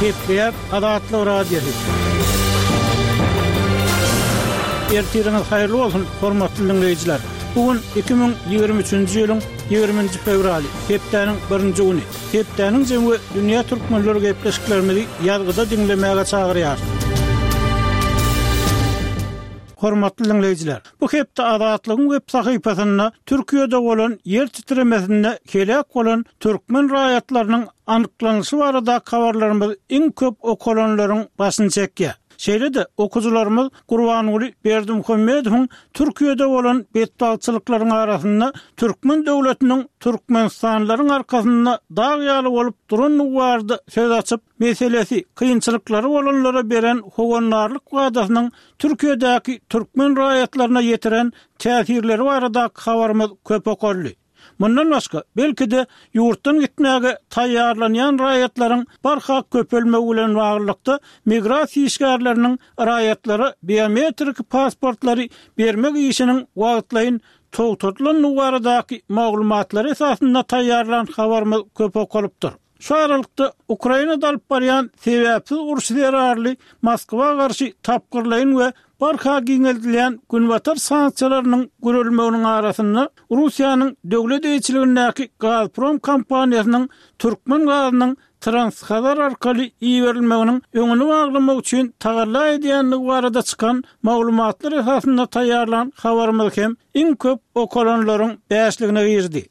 Kepler Adatlı Radyosu. Ertiriniz hayırlı olsun, hormatly dinleyijiler. Bugün 2023-nji ýylyň 20-nji fevraly, hepdeniň 1-nji güni. Hepdeniň jemgy dünýä türkmenleri gepleşiklerini ýazgyda dinlemäge çagyrýar. Hormatly dinleyijiler, bu hepde Adatlygyň web sahypasyna Türkiýede bolan ýer titremesinde kelek bolan türkmen raýatlarynyň anyklanyşy barada habarlarymyz iň köp okulanlaryň başyny çekýär. Şeýle-de okujularymyz Gurbanuly Berdimuhammedowyň Türkiýede bolan betbalçylyklaryň arasynda türkmen döwletiniň Türkmenistanlaryň arkasynda dagýaly bolup duran uwardy söz açyp meselesi kynçylyklary bolanlara beren howanlarlyk wadasynyň Türkiýedäki türkmen raýatlaryna ýetiren täsirleri barada habarymyz köp okurly. Mundan başga, belki de ýurtdan gitmäge taýýarlanýan raýatlaryň barha köpelmegi bilen baglykda migrasiýa işgärleriniň raýatlary biometrik pasportlary bermek işiniň wagtlaýyn togtulan uwardaky maglumatlary esasynda taýýarlan habarymyz köp okulypdyr. Şu aralykda Ukrainada alyp barýan sebäpsiz uruş zerarly Moskwa garşy tapgyrlaýyn we barha giňeldilen günbatar sanksiýalarynyň görülmeginiň arasynda Russiýanyň döwlet eýçiligindäki Gazprom kompaniýasynyň türkmen gazynyň Transkazar arkaly iýerilmeginiň öňüni baglamak üçin tagalla edýänligi barada çykan maglumatlar esasynda taýýarlan habarymyz hem iň köp okulanlaryň bäşligine girdi.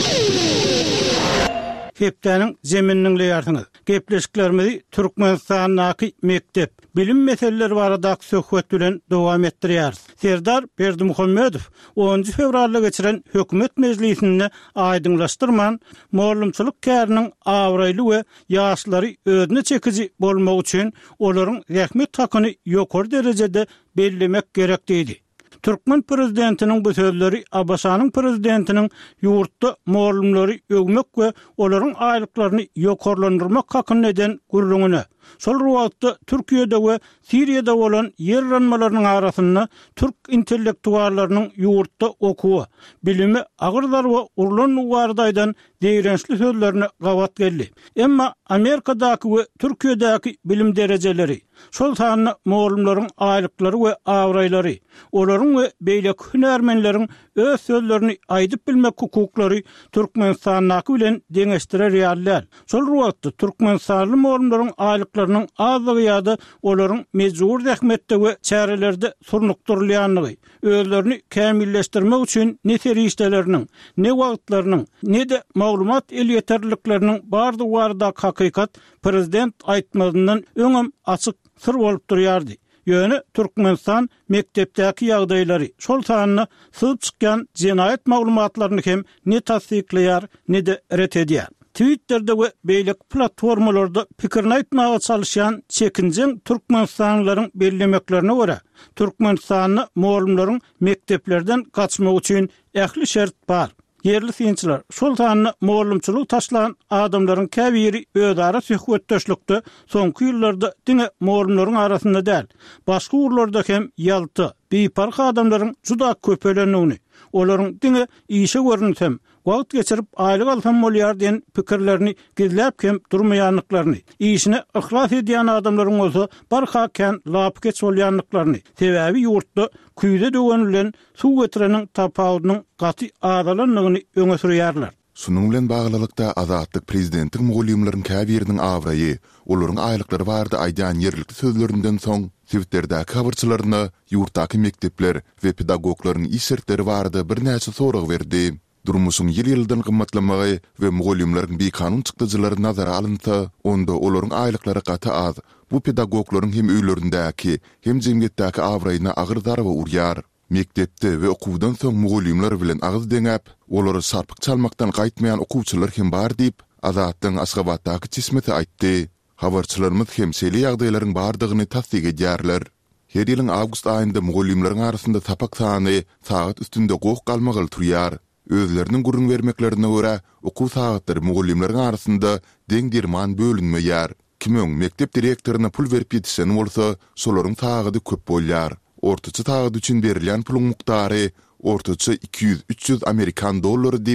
Hepdeniň zemininiň ýartyňyz. Gepleşiklerimizi Türkmenistanyň mektep bilim meseleleri barada söhbet bilen dowam etdirýär. Serdar Berdimuhammedow 10 fevralda geçiren hökümet meclisinde aýdyňlaşdyrman, mollumçylyk käriniň awraýly we ýaşlary özüne çekiji bolmak üçin olaryň rahmet hakyny ýokary derejede bellemek gerek diýdi. Türkmen prezidentiniň bu sözleri Abbasanyň prezidentiniň ýurtda mollumlary ögmek we olaryň aýlyklaryny ýokarlandyrmak hakyny eden gurulmagyna. Şol wagtda Türkiýede we Siriýede bolan ýerranmalarynyň arasynda türk intellektuallarynyň ýurtda okuwy, bilimi agyrdar we urlan uwardaýdan deýrençli sözlerini gawat geldi. Emma Amerikadaky we Türkiýedäki bilim derejeleri, şol sanyny mollumlaryň aýlyklary we awraýlary, olaryň we beýlek hünärmenleriň öz sözlerini aýdyp bilmek hukuklary Türkmenistanyň bilen deňeşdirer ýalylar. Şol wagtda Türkmenistanly mollumlaryň aýlyklarynyň azlygy ýa-da olaryň mejbur rahmetde we çärelerde surnukdurylýanlygy, özlerini kämilleşdirmek üçin ne terişdeleriniň, ne wagtlarynyň, ne de maglumat elýeterlikleriniň bardy warda hakykat prezident aýtmagyndan öňem açyk sır bolup durýardy. Ýöne Türkmenistan mektepdäki ýagdaýlary şol sanyny syp çykýan jenaýat maglumatlaryny hem ne tasdikleýär, ne de ret edýär. Twitter'de we beýlek platformalarda pikirini aýtmaga çalışan çekinjen Türkmenistanlylaryň bellemeklerine görä, Türkmenistanyň mollumlaryň mekteplerden gaçmak üçin ähli şert bar. Yerli synçylar şol sanyny mollumçylyk taşlan adamlaryň käbiri ödara söhbetdeşlikde soňky ýyllarda diňe mollumlaryň arasynda däl, başga urlarda hem ýalty, beýpark adamlaryň juda köpelenigini, olaryň diňe işe görünsem, wagt geçirip aýlyk alsam bolýar diýen pikirlerini gizläp hem durmaýanlyklaryny, işine ihlas edýän adamlaryň bolsa barha kän lap geç bolýanlyklaryny, sebäbi ýurtda küýde döwenilen suw getireniň tapawudynyň gaty adalanlygyny öňe sürýärler. Şunun bilen baglylykda Azatlyk prezidentiň mugallimleriň käbiriniň awraýy, olaryň aýlyklary bardy aýdan ýerlikli sözlerinden soň Twitter'däki habarçylaryna ýurtdaky mektepler we pedagoglaryň işertleri bardy bir näçe sorag berdi. Durmuşyň ýyl-ýyldan gymmatlamagy we mugallimleriň bekanun çykdyjylary nazara alynsa, onda olaryň aýlyklary gaty az. Bu pedagoglaryň hem öýlerindäki, hem jemgyýetdäki awraýyna agyr darba urýar. Mektepde we okuwdan soň mugallimler bilen agyz deňäp, olary sarpyk çalmakdan gaýtmaýan okuwçylar hem bar diýip, Azatlyň Aşgabatdaky çismeti aýtdy. Habarçylarymyz hem şeýle ýagdaýlaryň bardygyny tasdik edýärler. Her ýylyň awgust aýynda mugallimleriň arasynda tapak sany saat üstünde gowuk galmagy turýar. Özleriniň gurrun bermeklerine görä, okuw saatlary mugallimleriň arasynda deň derman bölünmeýär. Kimöň mektep direktoryna pul berip ýetişen bolsa, şolaryň taýydy köp bolýar. Ortaça taýydy üçin berilen puluň muktary ortaça 200-300 Amerikan dollary diýip